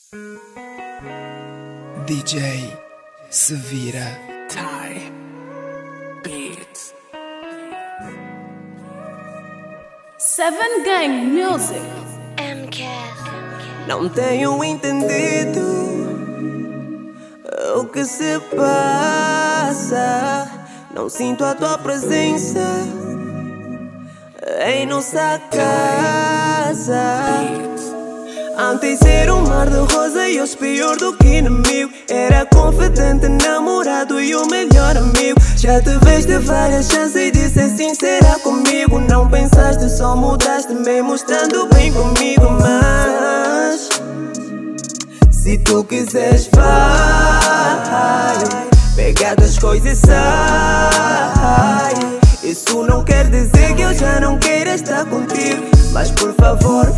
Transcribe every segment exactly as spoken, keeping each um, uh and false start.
D J se vira. Ty Beats. Seven Gang Music. M K. Não tenho entendido o que se passa. Não sinto a tua presença em nossa casa. Antes era um mar de rosa e hoje pior do que inimigo. Era confidente, namorado e o melhor amigo. Já te de várias chances e disse sincera comigo. Não pensaste, só mudaste, me mostrando bem comigo. Mas se tu quiseres vai, pega das coisas e sai. Isso não quer dizer que eu já não queira estar contigo, mas por favor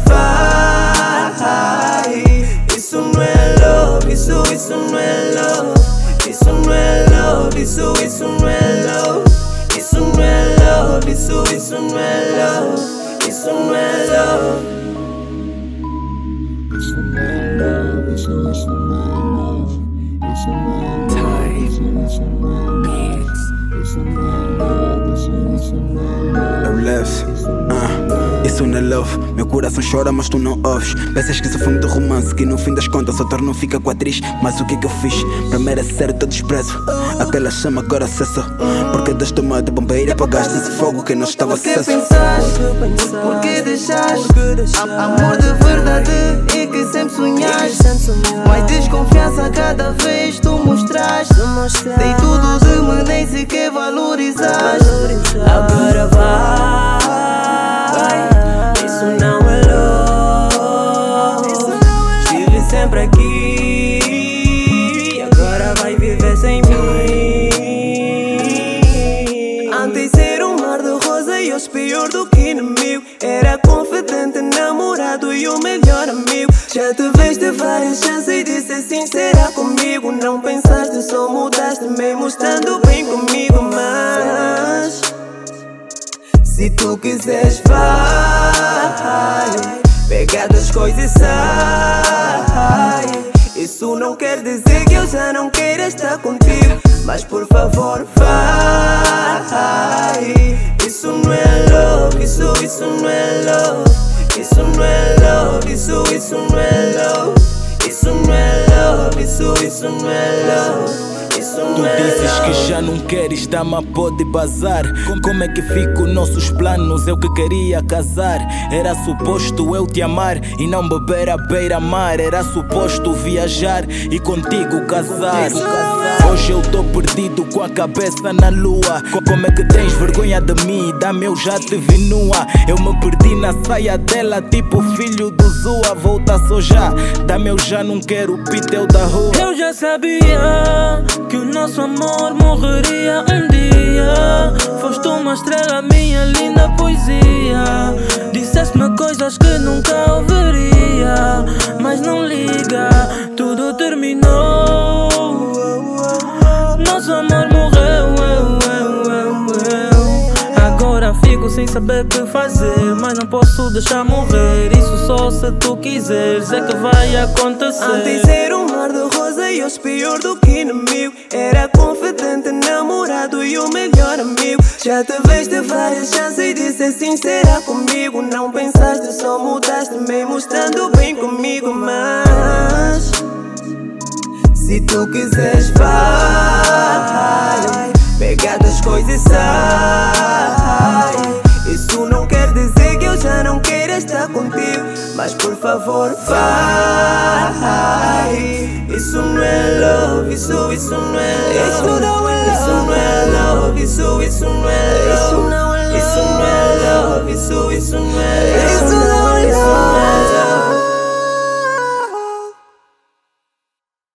vai. Isso não é love, isso, isso não é love. Isso não é love, isso, isso não é love. Isso não é love, isso, isso não é love. Isso não é love. Isso não é love, isso, isso não é love. Isso não é love, isso, isso não é love. Isso não é love, isso, isso não é love. Eu levo, ah, isso não é love. Meu coração chora, mas tu não ouves. Pensas que isso foi muito romance, que no fim das contas só torno fica com a atriz. Mas o que é que eu fiz para merecer o teu desprezo? Aquela chama agora cessou, porque das tomadas bombeira apagaste esse fogo que não estava aceso. Por que pensaste, por que deixaste amor de verdade e que sempre sonhaste? Mais desconfiança a cada vez tu mostraste. Dei tudo de mim, nem sequer valorizaste. Agora vai, isso não é love. Estive sempre aqui, agora vai viver sem mim. Antes era um mar de rosa e hoje pior do que inimigo. Era confidente, namorado e o melhor amigo. Já te de várias chances e disse sincera comigo. Não pensaste, só mudaste, me mostrando bem comigo. Mas se tu quiseres vai, pega das coisas e sai. Isso não quer dizer que eu já não queira estar contigo, mas por favor vai. Isso não é love, isso, isso não é love. Isso não é love, isso, isso não é love. Isso não é love, isso, isso não é love. Isso Tu não é dizes love. que já não queres, dá-me a pode bazar. Como é que ficam nossos planos? Eu que queria casar. Era suposto eu te amar e não beber à beira-mar. Era suposto viajar e contigo casar. Hoje eu tô perdido com a cabeça na lua. Como é que tens vergonha de mim? Dá-me, eu já te vi nua. Eu me perdi na saia dela, tipo filho do Zua. Volta só já, dá-me, eu já não quero o piteu da rua. Eu já sabia que o nosso amor morreria um dia. Foste uma estrela, minha linda poesia. Disseste-me coisas que nunca ouviria, mas não liga, tudo terminou. Nosso amor morreu, eu, eu, eu, eu. Agora fico sem saber o que fazer, mas não posso deixar morrer. Isso só se tu quiseres é que vai acontecer. Antes era um mar de rosa e hoje pior do que inimigo. Era confidente, namorado e o melhor amigo. Já te de várias chances e disse sincera comigo. Não pensaste, só mudaste, me mostrando bem comigo. Mas se tu quiseres vai, pega das coisas e sai. Isso não quer dizer que eu já não queira estar contigo, mas por favor vai. Isso não é love, isso, isso não é love. Isso não é love, isso, isso não é love. Isso não é love, isso não é love. Isso, isso